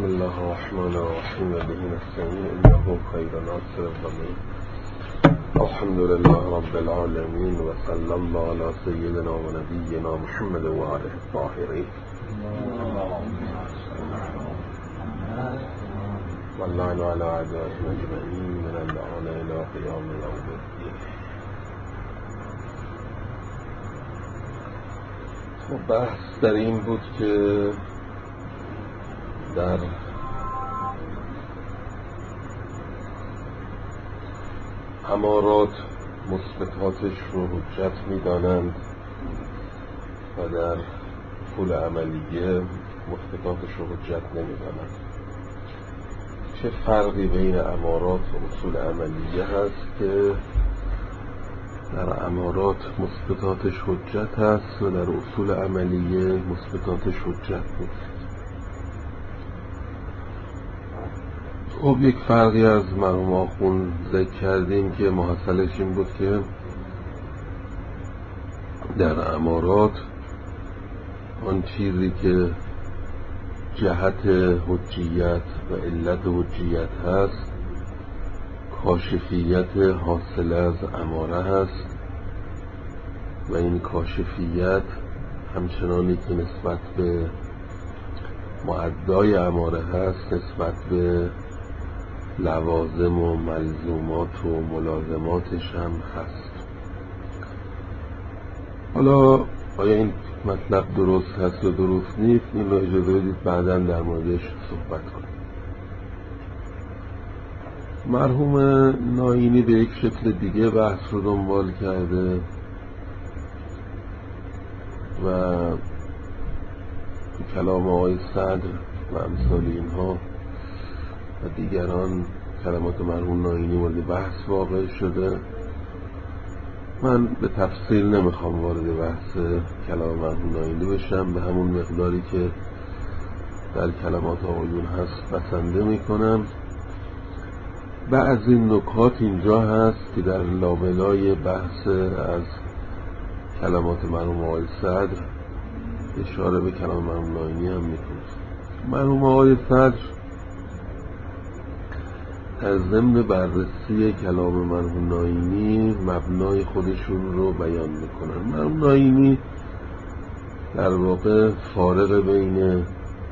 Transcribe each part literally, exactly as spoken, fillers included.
بسم الله الرحمن الرحیم به نستعین انه خیر ناصر الضمیر الحمد لله رب العالمین و صلی الله علی سیدنا و نبینا محمد و آله الطاهرین و اللعن علی اعدائهم اجمعین من اللعن الی قیام یوم الدین. بحث در این بود که در امارات مثبتاتش رو حجت می‌دانند و در اصول عملیه مثبتاتش رو حجت نمی‌دانند. چه فرقی بین امارات و اصول عملیه هست که در امارات مثبتاتش حجت هست و در اصول عملیه مثبتاتش حجت نیست؟ خب یک فرقی از مرحوم آخوند ذکر کردیم که محصلش این بود که در امارات آن چیزی که جهت حجیت و علت حجیت هست کاشفیت حاصل از اماره هست و این کاشفیت همچنانی که نسبت به معدای اماره هست نسبت به لوازم و ملزومات و ملازماتش هم هست. حالا آیا این مطلب درست هست یا درست نیست این رو اجازه بدید بعداً در موردش صحبت کنیم. مرحوم ناینی به یک شکل دیگه بحث رو دنبال کرده و کلام آقای صدر و امثال اینها و دیگران کلمات مرحوم ناینی مورد بحث واقع شده. من به تفصیل نمیخوام وارد بحث کلام مرحوم ناینی بشم، به همون مقداری که در کلمات آقایون هست بسنده میکنم. بعضی نکات اینجا هست که در لابلای بحث از کلمات مرحوم آقای صدر اشاره به کلام مرحوم ناینی هم میکنه. مرحوم آقای صدر در ضمن بررسی کلام مرحوم ناینی مبنای خودشون رو بیان میکنن. مرحوم ناینی در واقع فارق بین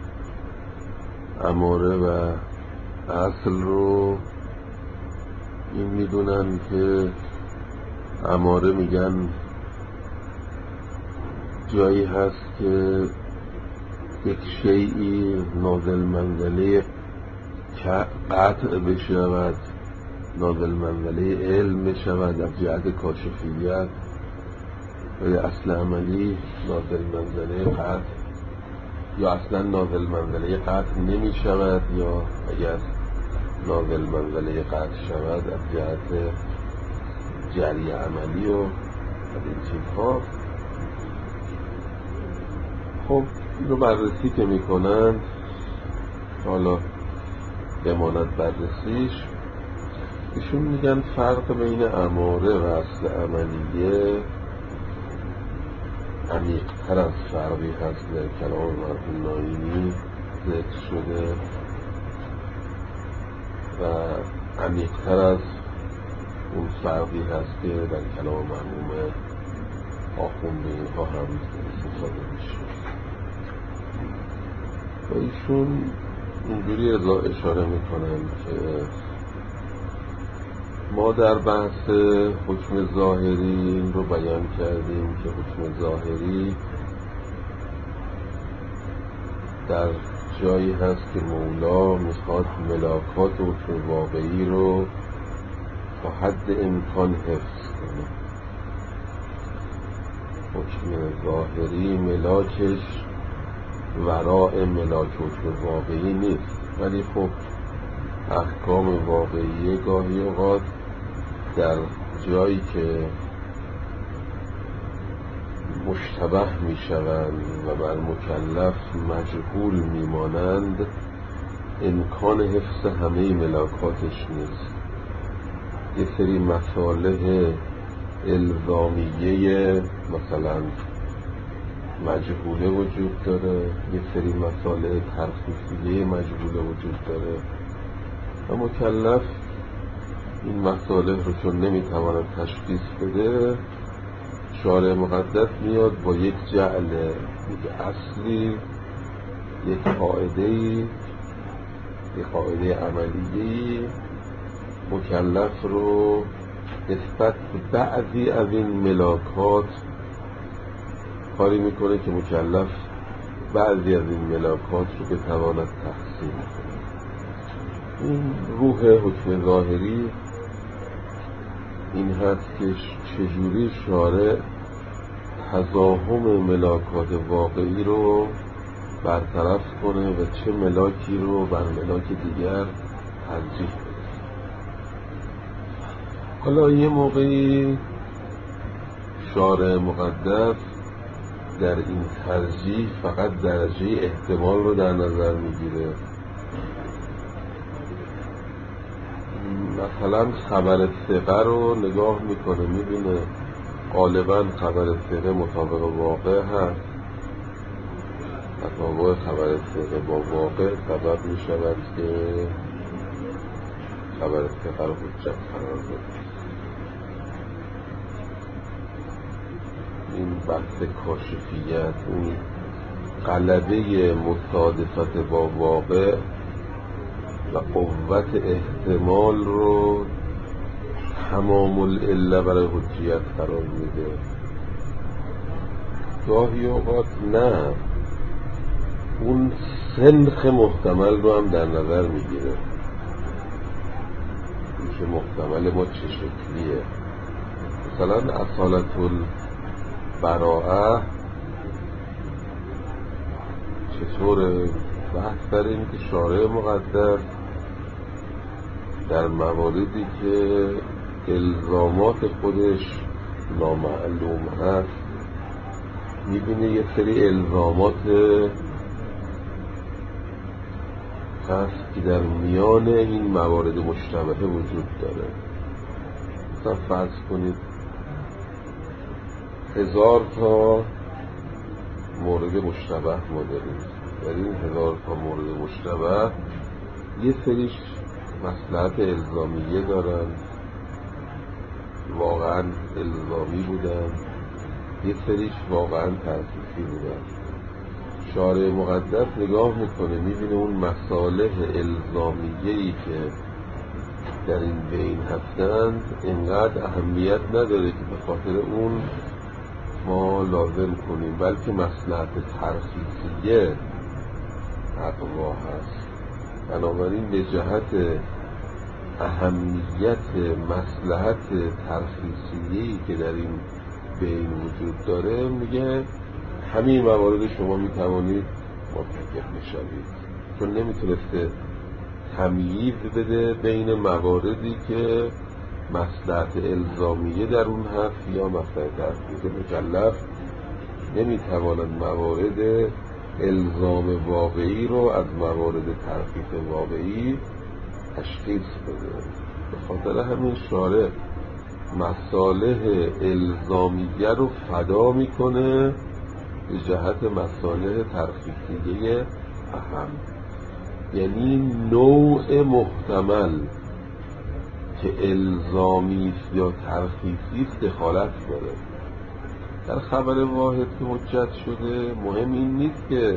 اماره و اصل رو این میدونن که اماره میگن جایی هست که یک شیئی نازل منزله قطع بشود، نازل منزله علم بشود از جهت کاشفیت، و اصل عملی نازل منزله قطع یا اصلا نازل منزله قطع نمی شود، یا اگر نازل منزله قطع شود از جهت جری عملی و از این چیزها. خب اینو بررسی که می کنند حالا بماند بررسیش، ایشون میگن فرق بین اماره و اصل عملیه عمیق‌تر از فرقی هست در کلام مرحوم ناینی ذکر شده و عمیق‌تر از اون فرقی هست که در کلام مرحوم آخوند اینها هم استفاده میشه. و ایشون اینجوری اشاره میکنن که ما در بحث حکم ظاهری این رو بیان کردیم که حکم ظاهری در جایی هست که مولا میخواد ملاکات حکم واقعی رو تا حد امکان حفظ کنه. حکم ظاهری ملاکش وراء ملاک حکم واقعی نیست، ولی خب احکام واقعی گاهی اوقات در جایی که مشتبه می شوند و بر مکلف مجهول می مانند امکان حفظ همه ملاکاتش نیست. یه سری مصالح الزامیه مثلا مجهوله وجود داره، یک سری مسائل ترخیصیه مجهوله وجود داره و مکلف این مسائل رو چون نمیتواند تشخیص بده، شارع مقدس میاد با یک جعل، یک اصلی، یک قاعده‌ای، یک قاعده عملیه‌ای مکلف رو نسبت به بعضی از این ملاکات کاری میکنه که مکلف بعضی از این ملاکات رو بتواند تحصیل کنه. این روح حکم ظاهری این هست که چجوری شارع تزاحم ملاکات واقعی رو برطرف کنه و چه ملاکی رو بر ملاک دیگر ترجیح بده. حالا یه موقعی شارع مقدس در این ترجیح فقط درجه احتمال رو در نظر میگیره. مثلا خبر ثقه رو نگاه میکنه، میبینه غالبا خبر ثقه مطابق واقع هست، تطابق خبر ثقه با واقع سبب میشود که خبر ثقه رو حجت قرار بده. این بحث کاشفیت، اون غلبه مصادفت با واقع و قوت احتمال رو تمام العله برای حجیت قرار میده. گاهی اوقات نه، اون سنخ محتمل رو هم در نظر میگیره، میشه محتمل ما چه شکلیه. مثلا اصالت البراءه چطور بحث در این که شارع مقدس در مواردی که الزامات خودش نامعلوم هست میبینه یه سری الزامات هست که در میان این موارد مشتبهه وجود داره. مثلا فرض کنید هزار تا مورد مشتبه ما داریم، در این هزار تا مورد مشتبه یه سریش مصلحت الزامیه دارن، واقعا الزامی بودن، یه سریش واقعا ترخیصی بودن. شارع مقدس نگاه میکنه، میبینه اون مصالح الزامیه‌ای که در این بین هستند اینقدر اهمیت نداره که به خاطر اون ما لازم کنیم، بلکه مصلحت ترخیصیه اقوا هست. بنابراین به جهت اهمیت مصلحت ترخیصیه‌ای که در این بین وجود داره میگه همین موارد شما میتوانید مرتکب بشوید، چون نمیتونسته تمییز بده بین مواردی که مصلحت الزامیه در اون هست یا مصلحت ترخیصی. مکلف نمیتواند موارد الزام واقعی رو از موارد ترخیص واقعی تشخیص بده. به خاطر همین شارع مصالح الزامیه رو فدا میکنه به جهت مصالح ترخیصیه اهم. یعنی نوع محتمل که الزامی یا ترخیصی دخالت داره. در خبر واحد که حجت شده مهم این نیست که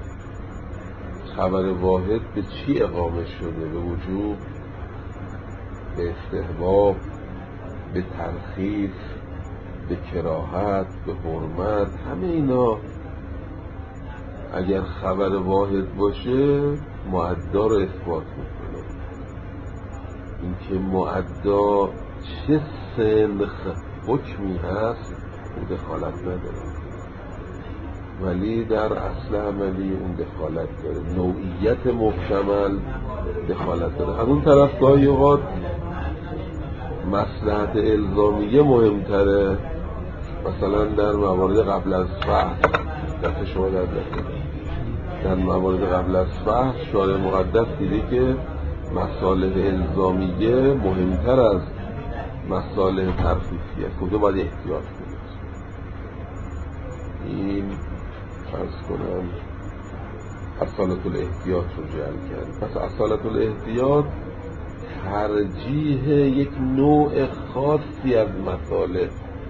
خبر واحد به چی اقامه شده، به وجوب، به استحباب، به ترخیص، به کراهت، به حرمت. همه اینا اگر خبر واحد باشه معدا رو اثبات میکنه. اینکه معدا چه سنخ حکمی هست اون دخالت نداره، ولی در اصل عملی اون دخالت داره. نوعیت محتمل دخالت داره. از اون طرف گاهی اوقات مصلحت الزامیه مهمتره. مثلا در موارد قبل از فحش، دست شما در دست در موارد قبل از فحش شارع مقدس دیده که مصالح الزامیه مهمتر از مصالح ترخیصیه، کدوم باید احتیاط کنید. این عرض کنم اصالت الاحتیاط رو جعل کرد. پس اصالت الاحتیاط ترجیح یک نوع خاصی از مصالح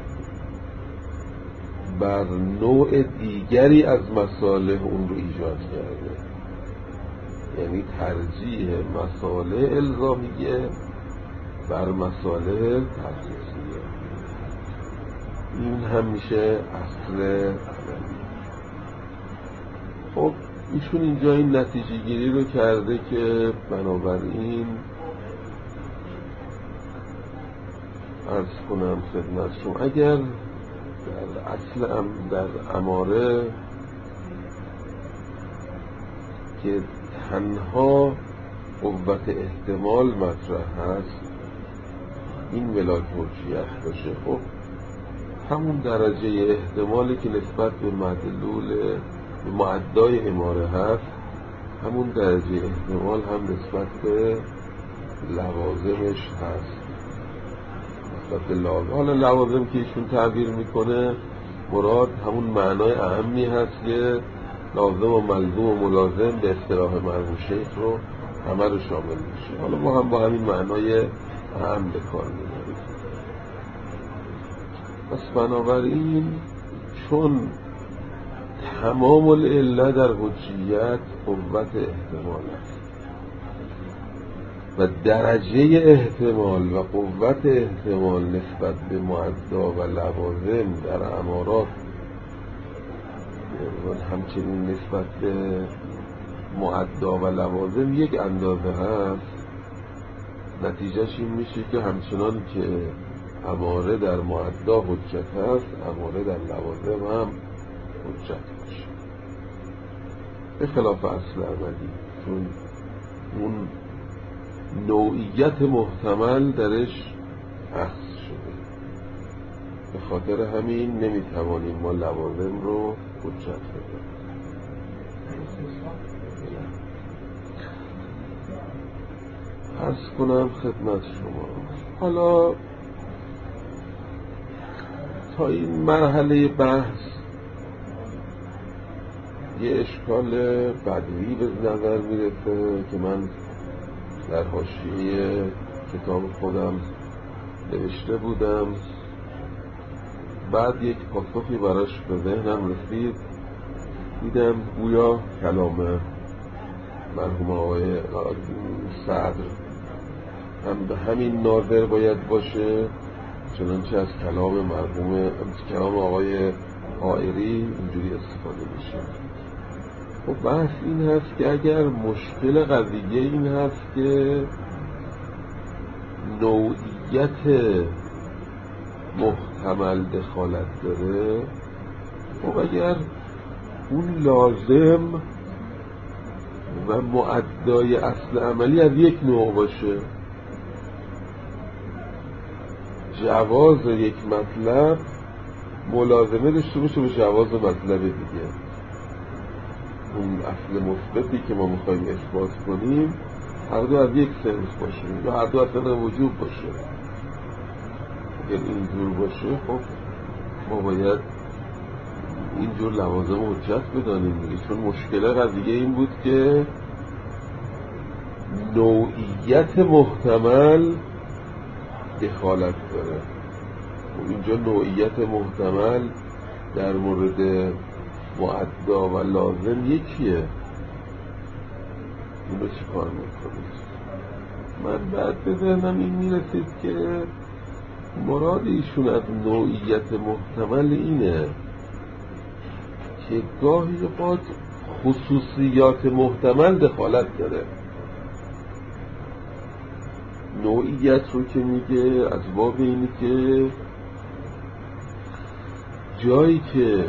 بر نوع دیگری از مصالح اون رو ایجاد کرده، یعنی ترجیح مصالح الزامیه بر مصالح تخصیصیه. این هم میشه اصل عملی. خب ایشون اینجا این نتیجه گیری رو کرده که بنابراین عرض کنم خدمتشون اگر در اصل ام در اماره که تنها قوت احتمال مطرح هست این ولاک حجیت باشه، خب همون درجه احتمالی که نسبت به مدلول معدای اماره هست همون درجه احتمال هم نسبت به لوازمش هست. نسبت به لوازم، حالا لوازم که ایشون تعبیر میکنه مراد همون معنای اهمی هست که لازم و ملزوم و ملازم به اصطلاح مرحوم شیخ رو همه رو شامل میشه. حالا ما هم با همین معنای اهم به کار میبریم. پس بنابراین چون تمام العله در حجیت قوت احتمال است و درجه احتمال و قوت احتمال نسبت به معدا و لوازم در امارات همچنین نسبت به معدا و لوازم یک اندازه هست، نتیجهش این میشه که همچنان که اماره در معدا حجت هست اماره در لوازم هم حجت باشه، به خلاف اصل عملی، چون اون نوعیت محتمل درش اخذ شده. به خاطر همین نمیتوانیم ما لوازم رو حجت بدیم. عرض کنم خدمت شما حالا تا این مرحله بحث یه اشکال بدوی به نظر میرسه که من در حاشیه کتاب خودم نوشته بودم، بعد یک پاسخی براش به ذهنم رسید، دیدم گویا کلام مرحوم آقای صدر هم به همین ناظر باید باشه چنانچه از کلام مرحوم کلام آقای حائری اینجوری استفاده میشه. خب بحث این هست که اگر مشکل قضیه این هست که نوعیت محتمل دخالت داره، خب اگر اون لازم و معدای اصل عملی از یک نوع باشه، جواز یک مطلب ملازمه داشته باشه به جواز مطلب دیگه، اون اصل مثبتی که ما میخوایم اثبات کنیم هر دو از یک سنس باشه یا هر دو اصلا وجود باشه. اگر اینجور باشه خب ما باید اینجور لوازم حجت بدانیم دیگه، چون مشکل قضیه این بود که نوعیت محتمل دخالت داره. و اینجا نوعیت محتمل در مورد معدا و لازم یکیه. اونو چی کار میکنید؟ من بعد به ذهنم این میرسید که مراد ایشون از نوعیت محتمل اینه که گاهی اوقات خصوصیات محتمل دخالت داره. نوعیت رو که میگه از باب اینی که جایی که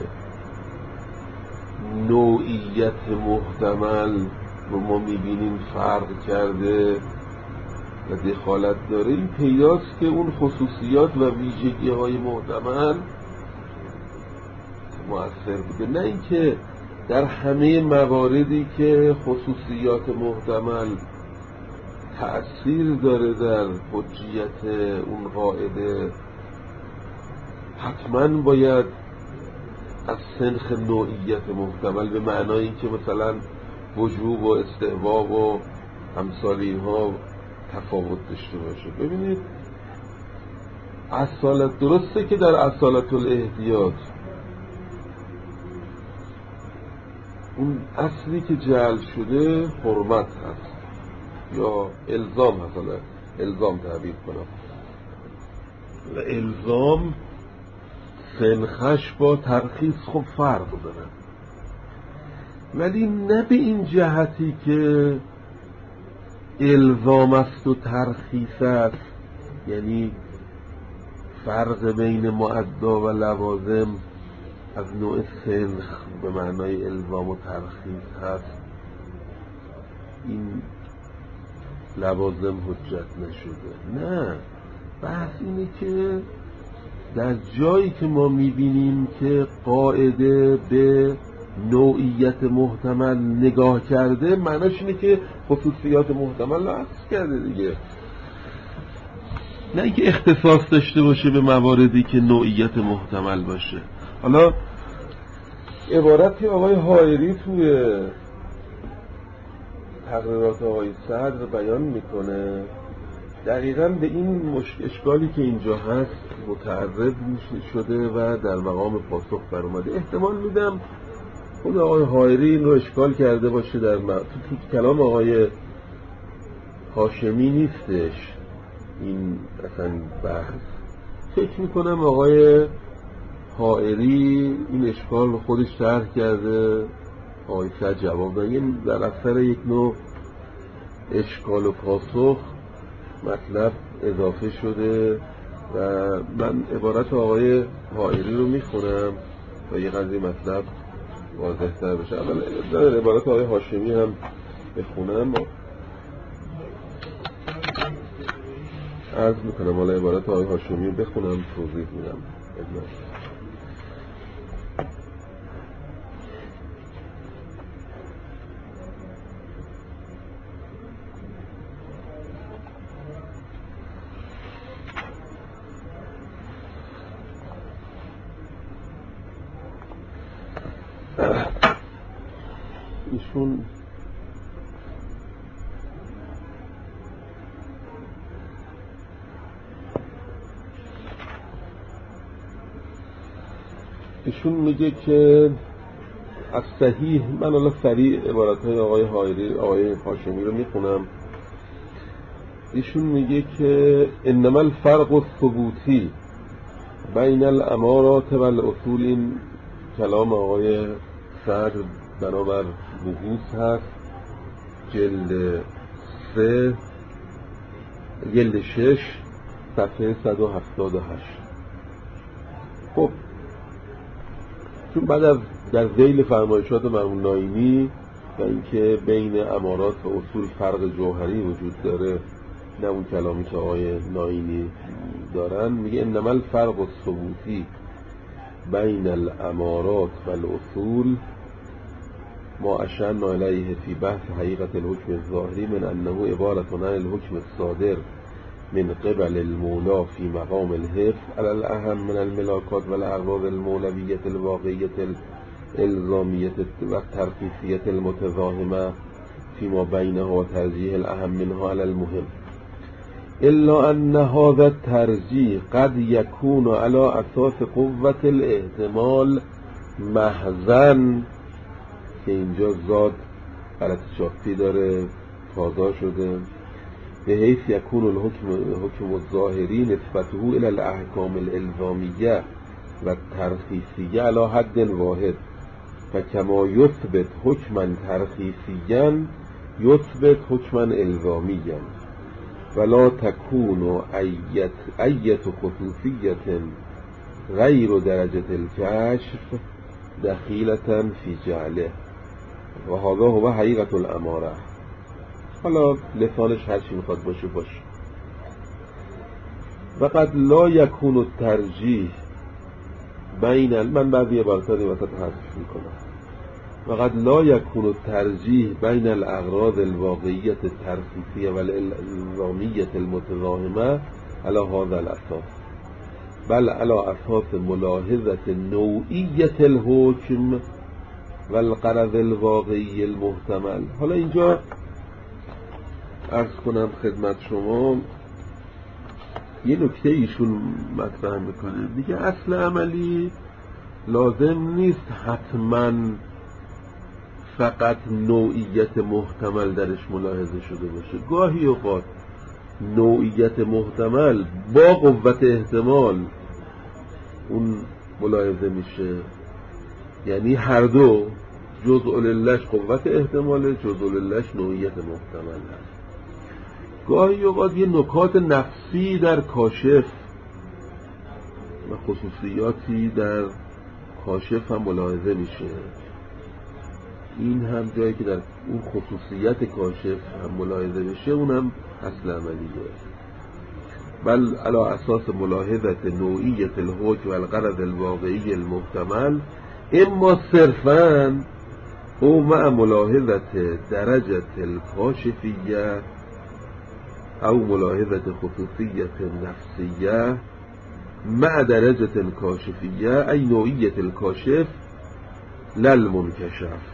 نوعیت محتمل رو ما میبینیم فرق کرده و دخالت داره، این پیداست که اون خصوصیات و ویژگی های محتمل مؤثر بوده، نه اینکه در همه مواردی که خصوصیات محتمل تأثیر داره در حجیت اون قاعده حتما باید از سنخ نوعیت محتمل به معنای این که مثلا وجوب و استحباب و امثال اینها تفاوت داشته باشه. ببینید اصالت درسته که در اصالت الاحتیاط اون اصلی که جعل شده حرمت هست یا الزام هست، حالا الزام تعبیر کنم، و الزام سنخش با ترخیص خب فرق داره، ولی نه به این جهتی که الزام است و ترخیص است، یعنی فرق بین مؤدا و لوازم از نوع سنخ به معنای الزام و ترخیص هست، این لوازم حجت نشده. نه، بحث اینه که در جایی که ما میبینیم که قاعده به نوعیت محتمل نگاه کرده، معناش اینه که خصوصیات محتمل رو حفظ کرده دیگه، نه اینکه اختصاص داشته باشه به مواردی که نوعیت محتمل باشه. حالا عبارتی آقای حائری توی تقریرات آقای صدر بیان میکنه، دقیقاً به این اشکالی که اینجا هست متعرض شده و در مقام پاسخ برآمده. احتمال میدم خود آقای حائری این رو اشکال کرده باشه، در م... تو, تو کلام آقای هاشمی نیستش این اصلا بحث. فکر میکنم آقای حائری این اشکال رو خودش طرح کرده، آقای صدر جواب داد، یعنی در اثر یک نوع اشکال و پاسخ مطلب اضافه شده و من عبارت آقای حائری رو میخونم تا یه قضیه مطلب واضح تر بشه. اول در عبارت آقای هاشمی هم بخونم، عرض میکنم حالا عبارت آقای هاشمی رو بخونم توضیح میدم. ایشون ایشون میگه که از صحیح، من حالا سریع عبارتهای آقای حائری آقای هاشمی رو میخونم. ایشون میگه که انما الفرق الثبوتی بین الامارات و الاصول، این کلام آقای صدر بنابر بحوث هست، جلد سه جلد شش صفحه صد و هفتاد و هشت. خب چون بعد از در ذیل فرمایشات مرحوم ناینی و اینکه بین امارات و اصول فرق جوهری وجود داره، نه اون کلامی که آقای ناینی دارن، میگه انما الفرق الثبوتی بین الامارات و الاصول ما اشرنا علیه فی بحث حقیقت الحکم الظاهری من انه عبارة عن الحکم الصادر من قبل المولا في مقام الحفظ على الاهم من الملاکات و الاغراض المولویت الواقعیت الالزامیت و ترخیصیت المتزاحمه فيما بینها و ترجیح الاهم منها على المهم، الا ان هذا الترجیح قد يكون على اساس قوة الاحتمال محضاً، که اینجا زاد غلط چاپی داره تازه شده، به حیث یکون الحکم حکم الظاهری نسبته الى الاحکام الالزامیه و ترخیصیه علی حد واحد، فکما یثبت حکما ترخیصیا یثبت حکما الزامیا ولا تكون ایت ایت خصوصیت غیر درجه الکشف دخیلتا فی جعله و هذا هو حقیقت الاماره. حالا لسانش هرچی میخواد باشه باشه. و قد لا یکون الترجیح بین من بعضی عبارتات وسط حذف میکنم. و قد لا یکون الترجیح بین الاغراض الواقعیت الترخیصیه و الالزامیت المتزاحمه علی هذا الاساس، بل علی اساس ملاحظت نوعیت الحکم و الغرض الواقعی المحتمل. حالا اینجا عرض کنم خدمت شما یه نکته ایشون مطرح میکنه، دیگه اصل عملی لازم نیست حتما فقط نوعیت محتمل درش ملاحظه شده باشه. گاهی اوقات نوعیت محتمل با قوت احتمال اون ملاحظه میشه، یعنی هر دو جزء للهش قوت احتماله، جزء للهش نوعیت محتمل هست. گاهی اوقات یه نکات نفسی در کاشف و خصوصیاتی در کاشف هم ملاحظه میشه، این هم جایی که در اون خصوصیت کاشف هم ملاحظه بشه اون هم اصل عملیه. بل علی اساس ملاحظت نوعیت الحکم و الغرض الواقعی المحتمل اما صرفاً او مع ملاحظت درجة الکاشفیه او ملاحظت خصوصیت نفسیه مع درجة الکاشفیه ای نوعیت الکاشف للمنکشف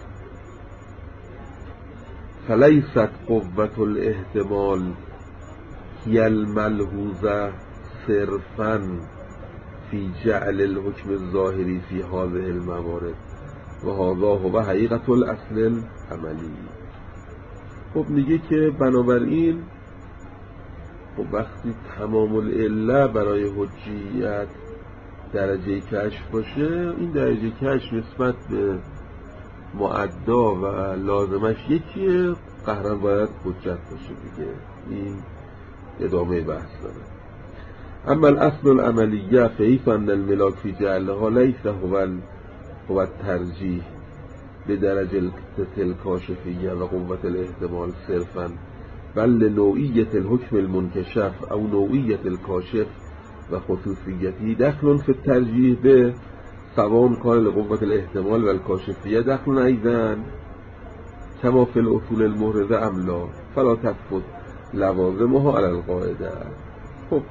فلیست قوة الاحتمال هی الملحوظه صرفاً فی جعل الحکم الظاهری فی هذه الموارد و هذا هو حقیقت الاصل العملی. خب میگه که بنابراین خب وقتی تمام العله برای حجیت درجه کشف باشه، این درجه کشف نسبت به معدا و لازمش یکیه، قهرا باید حجت باشه دیگه. این ادامه بحث داره. اما الاصل العملیه فحیث ان الملاک فی جعلها لیس هو هو الترجیح به درجه الکاشفیه و قوت الاحتمال صرفا بل لنوعیت الحکم المنکشف او نوعیت الکاشف و خصوصیتی دخل فی الترجیح به سواء کان لقوت الاحتمال و الکاشفیه دخل ایضا کما فی الاصول المحرزه ام لا فلا تفوت لوازمها علی القاعده. خب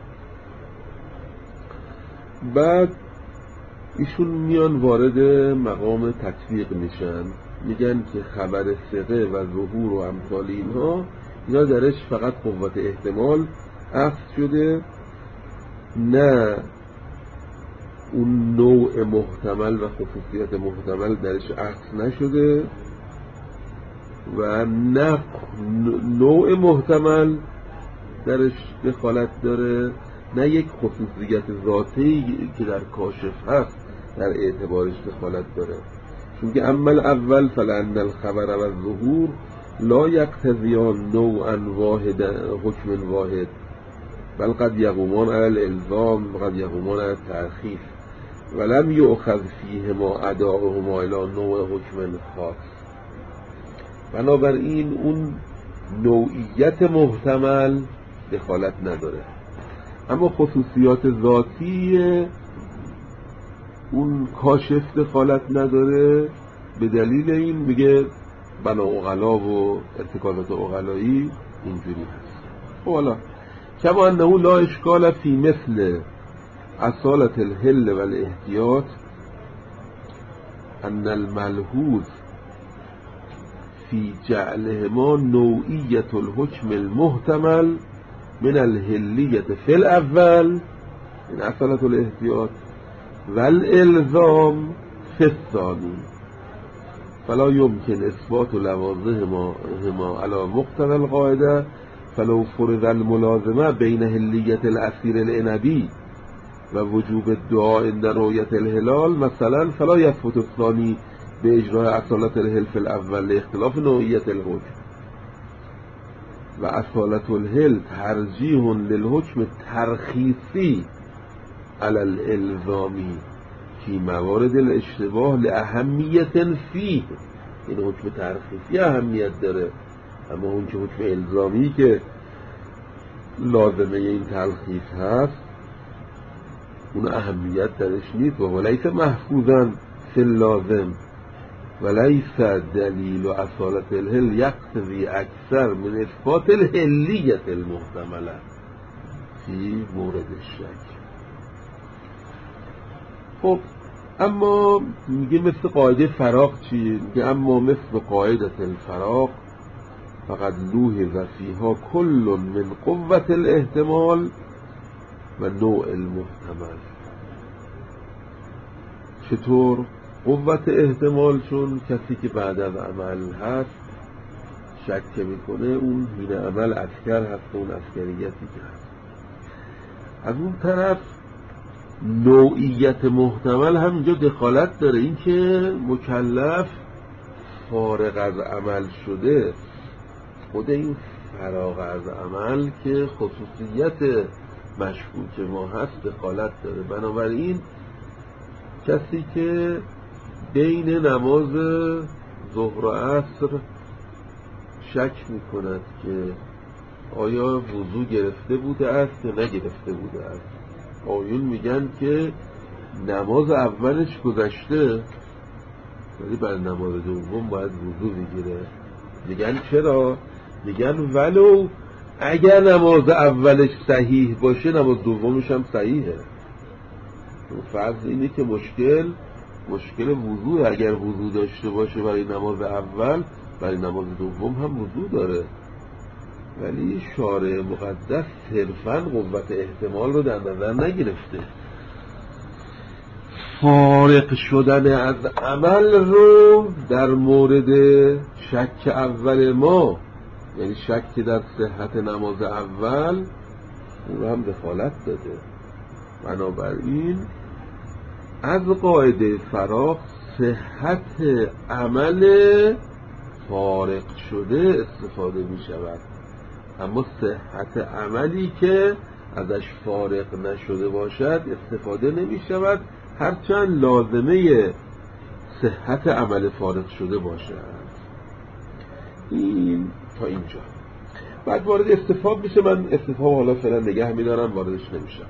بعد ایشون میان وارد مقام تطبیق میشن، میگن که خبر ثقه و ظهور و امثال اینها اینا درش فقط قوت احتمال اخذ شده، نه اون نوع محتمل و خصوصیت محتمل درش اخذ نشده و نه نوع محتمل درش دخالت داره، نه یک خصوصیت ذاتی که در کاشف هست در اعتبارش دخالت داره. چون که اما الاول فلان الخبر و الظهور لا یقتضیان نوعا واحد حکم واحد بل قد یقومان علی الالزام و قد یقومان علی الترخیص ولم یؤخذ فیهما اداؤهما الی نوع حکم خاص. بنابراین اون نوعیت محتمل دخالت نداره، اما خصوصیات ذاتی اون کاشف دخالت نداره. به دلیل این میگه بنا عقلا و ارتکازات عقلایی اینجوری هست. خب حالا کما انه لا اشکال فی مثل اصالت الحل و الاحتیاط ان الملحوظ فی جعلهما نوعیت الحکم المحتمل من الحلیت فی الاول من اصالت الاحتیاط و الالزام فی الثانی فلا يمكن اثبات لوازمهما على مقتضى القاعده فلو فرض الملازمه بین حلیت الاسیر العنبی و وجوب الدعاء عند رؤیت الهلال مثلا فلا يثبت الثانی به اجراء اصالت الحل فی الاول لاختلاف نوعیت الحکم و اصالت الحل ترجیح للحکم ترخیصی علی الالزامی فی موارد الاشتباه لاهمیت فیه. این حکم ترخیصی اهمیت داره، اما اون که حکم الزامی که لازمه این تلخیص هست اون اهمیت درش نیست. و ولیس محفوظا فی اللازم ولیس دلیل و اصالت الحل یقتضی اکثر من اثبات الحلیت المحتمله فی مورد الشک. خب اما میگه مثل قاعده فراق چیه؟ میگه اما مثل قاعده الفراق فقط لوح فیها کل من قوت الاحتمال و نوع المحتمل. چطور؟ قوت احتمال چون کسی که بعد از عمل هست شک میکنه اون هین عمل عسکر هست، اون عسکریتی که هست. از اون طرف نوعیت محتمل هم اینجا دخالت داره، این که مکلف فارغ از عمل شده، خود این فراغ از عمل که خصوصیت مشکوک ما هست دخالت داره. بنابراین کسی که بین نماز ظهر و عصر شک میکند که آیا وضو گرفته بوده است یا نگرفته بوده است، آیون میگن که نماز اولش گذشته ولی برای نماز دوم باید وضو بگیره. میگن چرا؟ میگن ولو اگر نماز اولش صحیح باشه نماز دومش هم صحیحه. فرض اینه که مشکل مشکل وضو، اگر وضو داشته باشه برای نماز اول برای نماز دوم هم وضو داره. ولی شارع مقدس صرفاً قوت احتمال رو در نظر نگرفته، فارغ شدن از عمل رو در مورد شک اول ما، یعنی شک در صحت نماز اول، اون رو هم دخالت داده. بنابراین از قاعده فراق صحت عمل فارغ شده استفاده می شود، اما صحت عملی که ازش فارغ نشده باشد استفاده نمی شود، هرچند لازمه صحت عمل فارغ شده باشد. این تا اینجا. بعد وارد استفهام میشه. من استفهام حالا فعلا نگه میدارم، واردش نمیشم.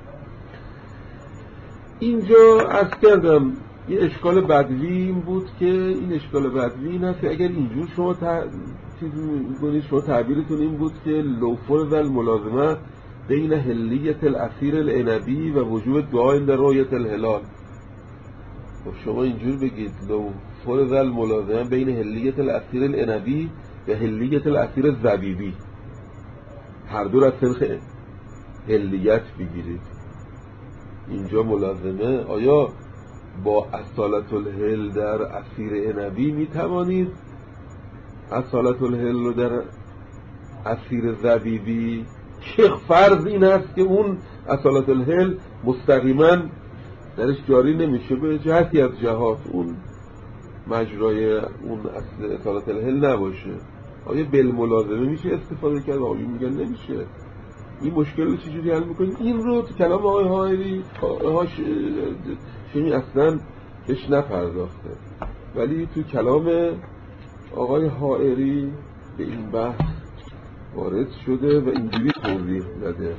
اینجا عرض کردم یه اشکال بدوی این بود که این اشکال بدوی این هست که اگر اینجور شما تا... چیز میگونید، شما تعبیرتون این بود که لو فرض الملازمه بین حلیت الاسیر العنبی و وجوب دعا در رؤیت الهلال. خب شما اینجور بگید لو فرض الملازمه بین حلیت الاسیر العنبی و حلیت الاسیر الزبیبی، هر دو را سنخ حلیت بگیرید. اینجا ملازمه آیا با اصالت الهل در اسیر عنبی می توانید اصالت الهل رو در اسیر زبیبی، که فرض این هست که اون اصالت الهل مستقیما درش جاری نمیشه به جهتی از جهات اون مجرای اون اصل اصالت الهل نباشه. آیا بالملازمه میشه استفاده کرد؟ آیا میگن نمیشه. این مشکل رو چجوری حل میکنیم؟ این رو تو کلام آقای حائری هاش شمی اصلا بهش نپرداخته، ولی تو کلام آقای حائری به این بحث وارد شده و اینجوری توضیح داده.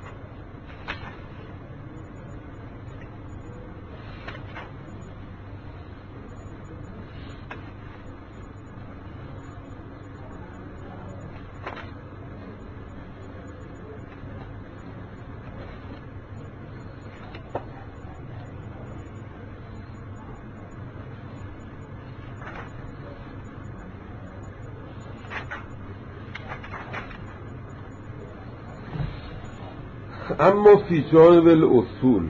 اما فی جانب الاصول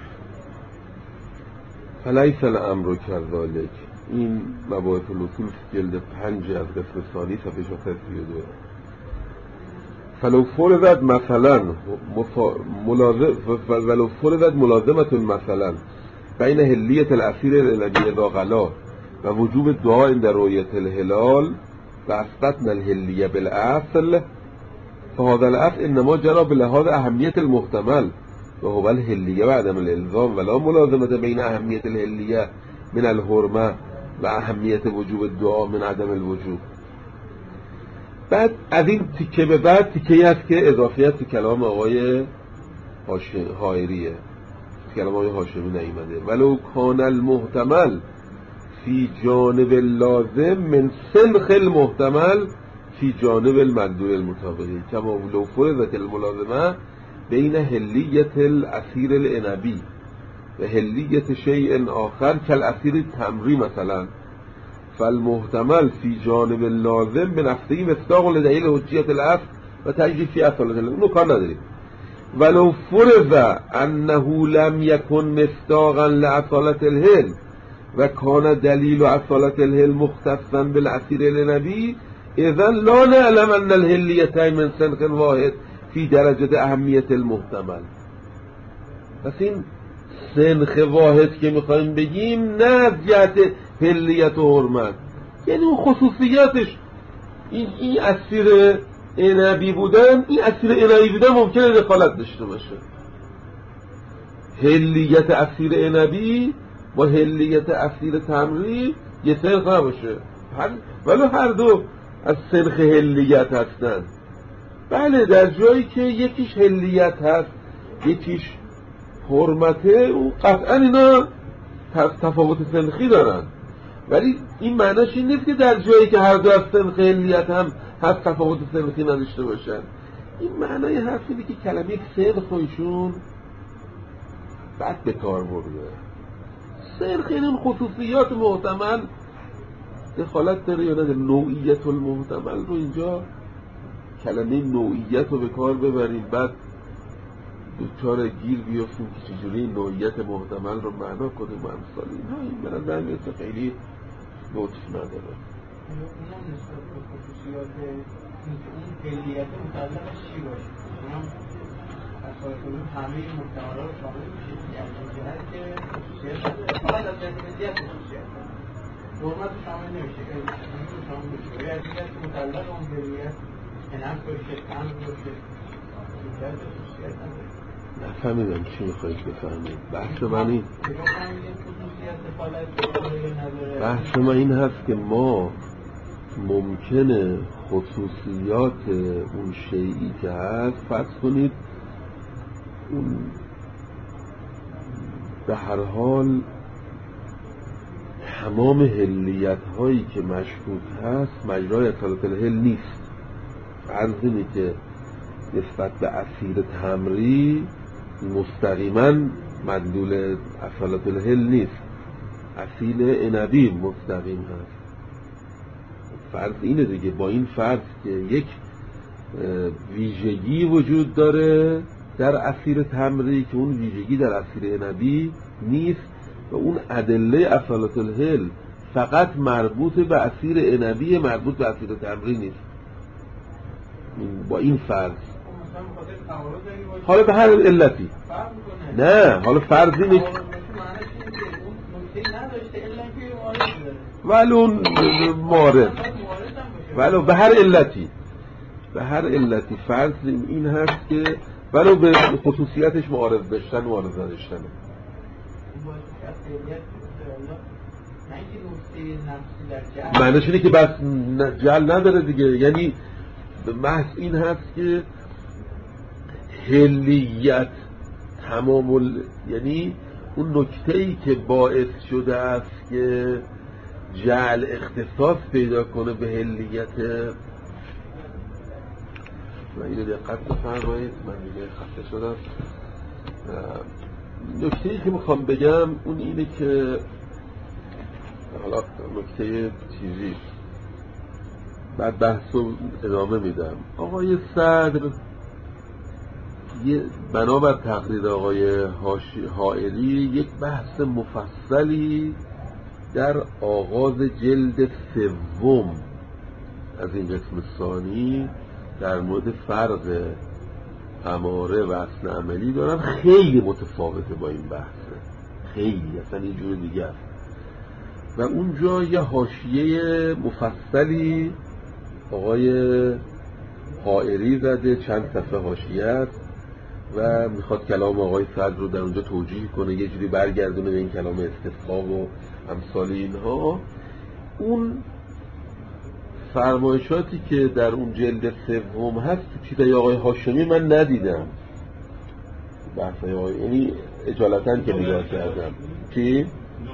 فلیس الامر کذالک. این مباحث الاصول جلد پنج از قسم ثانی صفحه شصت و دو. فلو فرضت مثلا ملازم ولو فرضت ملازمه مثلا بین حلیت الاسیر العنبی اذا غلا و وجوب دعا در رؤیت الهلال و اثبتنا الحلیه بالاصل، فهذا الاصل انما جرى بلحاظ اهمیت المحتمل و هو الحلیه و عدم الالزام ولا ملازمه بین اهمیت الحلیه من الحرمه و اهمیت وجوب الدعا من عدم الوجوب. بعد از این تیکه به بعد تیکه هست که اضافیت تو کلام آقای حائریه، کلام آقای هاشمی نیامده. ولو کان المحتمل فی جانب اللازم من سلخ المحتمل فی جانب المندور المطابقی کما لو فرضت الملازمه بین حلیت الاسیر العنبی و هلیت شیء آخر کالاسیر تمری مثلا فالمحتمل فی جانب لازم به نفسه مصداق لدلیل حجیت الاصل و تجریف فی اصالت الهل. اونو کار نداریم. ولو فرض انه لم یکن مصداقا لاصالت الهل و کان دلیل اصالت الهل مختصا بالاسیر النبی اذا لا نعلم ان الهلیتین من سنخ واحد فی درجه اهمیت المحتمل. پس این سنخ واحد که میخوایم بگیم نه از جهت هلیت و حرمت، یعنی اون خصوصیاتش این این اسیر عنبی بودن این اسیر عنبی بودن ممکنه دخالت داشته باشه. هلیت اسیر عنبی با هلیت اسیر تمری یه سنخ نباشه، ولی هر دو از سنخ هلیت هستن. بله در جایی که یکیش هلیت هست یکیش حرمته و قطعا اینا تفاوت سنخی دارن، ولی این معنیش این نیست که در جایی که هر دو از سنخ هلیت هم هست تفاوت سنخی نداشته باشن. این معنای حرف اینه که کلمه سنخ و ایشون بد به کار برده. سنخ این اون خصوصیات محتمل دخالت داره یا نداره. نوعیت المحتمل رو اینجا کلمه نوعیت رو به کار ببریم بعد دوچار گیر بیافتیم که چجوری نوعیت محتمل رو معنا کنیم و امثال اینها. این برای در میسته خیلی لطف نداره. اونم نسبت به خصوصیات این هلیت مطلقش چی باشه؟ اونم اساس اون همه محتمل رو شامل میشه که از این جهت که خصوصیت فقط از جهت مزیت خصوصیت حرمت شامل نمیشه، این شامل میشه یا از جهت مطلق اون هلیت انم باشه کم باشه جهت خصوصیت نداره. نفهمیدم چی میخواید بفهمید. بحث من این بحث من این هست که ما ممکنه خصوصیات اون شیئی که هست فرض کنید اون به هر حال تمام هلیت هایی که مشهود هست مجرای اصالت الهل نیست. فرض اینه که نسبت به اسیر تمری مستقیما مدلول اصالت الهل نیست، اصیل عنبی مستقیم هست. فرض اینه دیگه، با این فرض که یک ویژگی وجود داره در اسیر تمری که اون ویژگی در اسیر عنبی نیست و اون ادله اصالت الهل فقط مربوط به اسیر عنبی مربوط به اسیر تمری نیست. با این فرض حالا به هر علتی نه، حالا فرض اینه ولی اون مورد ولی به هر علتی به هر علتی فرض این هست که ولو به خصوصیتش معارض داشتن معارض نداشتن. معنیش اینه که بس جل نداره دیگه، یعنی محض این هست که هلیت تمام ال... یعنی اون نکته‌ای که باعث شده است که جعل اختصاص پیدا کنه به هلیت و اینو دقت بفرمایید. من دیگه خسته شدم. نکته‌ای که میخوام بگم اون اینه که حالا نکته چیزی بعد بحثو ادامه میدم. آقای صدر بنابر تقریر آقای حائری یک بحث مفصلی در آغاز جلد سوم از این قسم ثانی در مورد فرق اماره و اصل عملی دارن. خیلی متفاوته با این بحثه، خیلی اصلا یه جور دیگه است و اونجا یه حاشیه مفصلی آقای حائری زده، چند صفحه حاشیه است و میخواد کلام آقای صدر رو در اونجا توجیه کنه، یه جوری برگردونه به این کلام استثقا و امثال اینها. اون فرمایشاتی که در اون جلد سوم هست تو چیزای آقای هاشمی من ندیدم، بحثای آقای یعنی اجالتا که نگاه کردم چی؟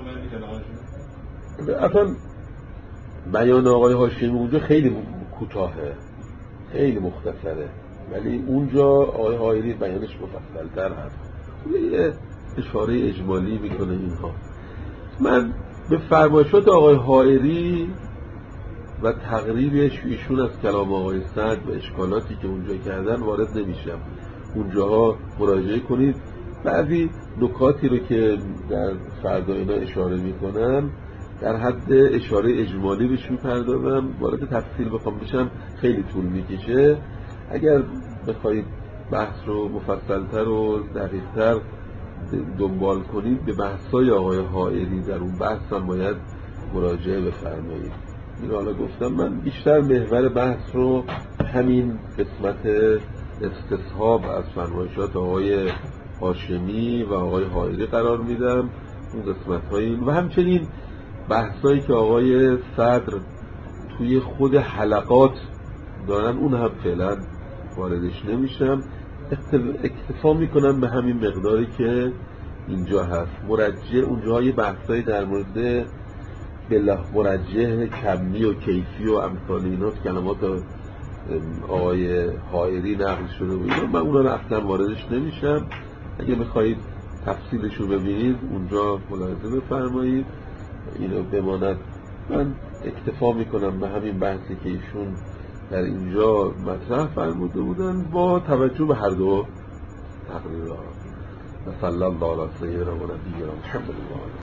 اصلا بیان آقای هاشمی اونجا خیلی کوتاهه، خیلی مختصره، ولی اونجا آقای حائری بیانش مفصل‌تر هست. یه اشاره اجمالی میکنه اینها. من به فرمایشات آقای حائری و تقریبش ایشون از کلام آقای سعد و اشکالاتی که اونجا کردن وارد نمیشم. اونجاها مراجعه کنید. بعضی نکاتی رو که در فردا اینا اشاره میکنن در حد اشاره اجمالی بهش میپردازم، وارد تفصیل بخوام بشم خیلی طول میکشه. اگر بخواید بحث رو مفصلتر و دقیقتر دنبال کنید به بحثای آقای حائری در اون بحث هم باید مراجعه بفرمایید. این حالا گفتم من بیشتر محور بحث رو همین قسمت استصحاب از فرمایشات آقای هاشمی و آقای حائری قرار میدم، اون قسمت های و همچنین بحثایی که آقای صدر توی خود حلقات دارن اون هم فعلا واردش نمیشم، اکتفا میکنم به همین مقداری که اینجا هست. مرجع اونجا یه بحثایی در مورد بله مرجع کمی و کیفی و امثال اینا کلمات آقای حائری نقل شده و اینا، من اونا رو اصلا واردش نمیشم. اگه میخواهید تفصیلش رو ببینید اونجا ملاحظه بفرمایید، اینو بماند. من اکتفا میکنم به همین بحثی که ایشون در اینجا مطرح فرموده بودن با توجه به هر دو تقریرها. صلی الله علیه و سیدنا و نبینا محمد.